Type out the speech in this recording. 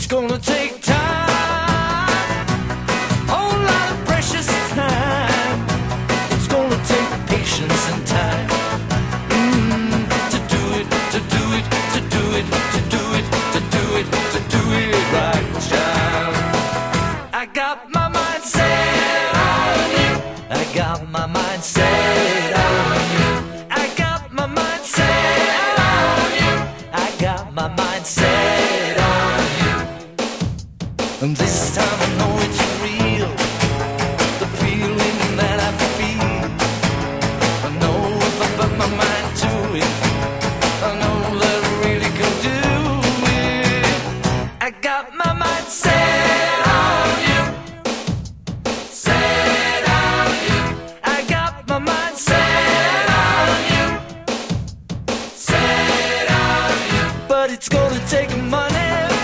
It's gonna take time, whole lot of precious time. It's gonna take patience and time to do it, to do it, to do it, to do it, to do it, to do it right, child. I got my mind set on you. I got my mind set on you. I got my mind set on you. I got my mind set on you. And this time I know it's real, the feeling that I feel. I know if I put my mind to it, I know that I really can do it. I got my mind set on you, set on you. I got my mind set on you, set on you. But it's gonna take money.